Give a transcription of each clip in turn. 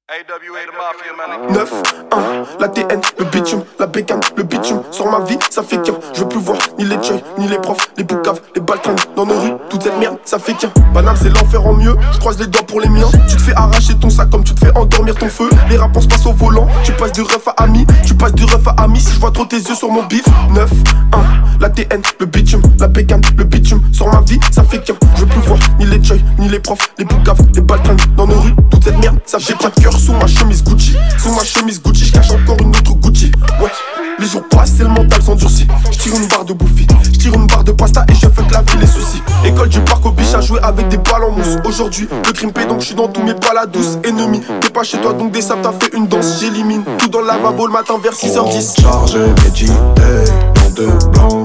AWA the Mafia, man. 9-1, la TN, le bitume, la bécane, le bitume. Sur ma vie, ça fait qu'un. Je veux plus voir ni les joy, ni les profs, les boucaves, les baltringues dans nos rues. Toute cette merde, ça fait qu'un. Paname, c'est l'enfer en mieux. Je croise les doigts pour les miens. Tu te fais arracher ton sac comme tu te fais endormir ton feu. Les rapports se passent au volant. Tu passes du ref à ami. Tu passes du ref à ami. Si je vois trop tes yeux sur mon bif. 9-1, la TN, le bitume, la bécane, le bitume. Sur ma vie, ça fait qu'un. Je veux plus voir ni les joy, ni les profs, les boucaves, les baltringues dans nos rues. Toute cette merde, ça fait pas de cœur sous ma chemise Gucci. Sous ma chemise Gucci, je cache encore une autre Gucci. Ouais, les jours passent et le mental s'endurcit. Je tire une barre de bouffi, je tire une barre de pasta et je fais que la vie les soucis. École du parc au biche à jouer avec des balles en mousse. Aujourd'hui, le crime paie donc je suis dans tous mes palas douces. Ennemi, t'es pas chez toi donc des sables t'as fait une danse. J'élimine tout dans le lavabo le matin vers 6h10. Chargé, médité, dans de blanc.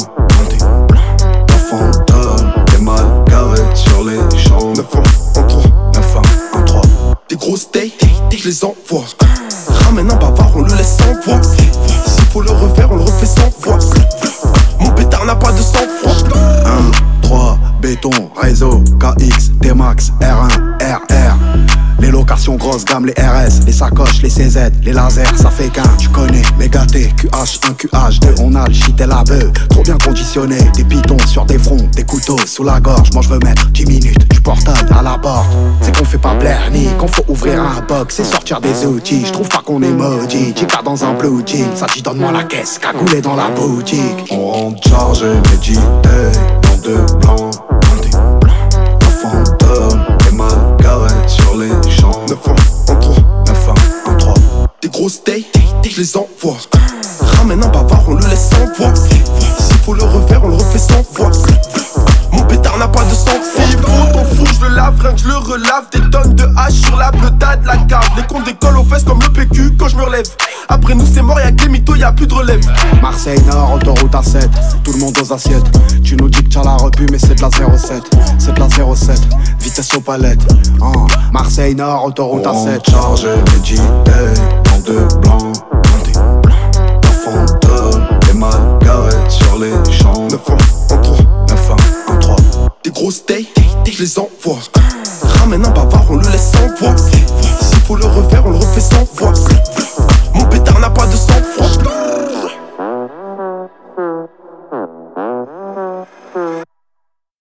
Un fantôme, des mal garés sur les champs. 9 1 en 3, 9 1 1 3. des gros steaks, je les envoie. Ramène un bavard, on le laisse sans voix. S'il faut le refaire, on le refait sans voix. Mon pétard n'a pas de sang-froid. 1, 3, béton, réseau, KX, T-Max, R1, RR. Les locations grosses gamme, les RS, les sacoches, les CZ, les lasers, ça fait qu'un, tu connais, méga T, QH1, QH2, on a le shit et la beuh, trop bien conditionné, des pitons sur des fronts, des couteaux sous la gorge, moi je veux mettre 10 minutes, du portail à la porte, c'est qu'on fait pas blaire ni qu'on faut ouvrir un box, c'est sortir des outils, je trouve pas qu'on est maudit, J.K. dans un blue jean, ça dit donne-moi la caisse, cagoulé dans la boutique. On rentre chargé, médité, dans de blanc, un fantôme, des mal garés sur les champs. 9 1 en 3, 9 1 1 3. des gros steaks, je les envoie. Ramène un bavard, on le laisse sans voix. S'il faut le refaire, on le refait sans voix. Mon pétard n'a pas de sang. S'il faut ton four, je le lave, rien que je le relave. Des tonnes de hache sur la bleutade, la cave. Les comptes décollent aux fesses comme le PQ quand je me relève. Après nous c'est mort, y'a que les mythos, y'a plus de relève. Marseille Nord, autoroute A7, tout le monde aux assiettes. Tu nous dis que t'as la repu mais c'est de la 07. C'est de la 07, vitesse aux palettes. Marseille Nord, autoroute A7. Chargé, médité, dans de blanc. Un fantôme, des mal garés sur les champs. 9 1 en 3, 9 1 1 3. des gros steaks, je les envoie.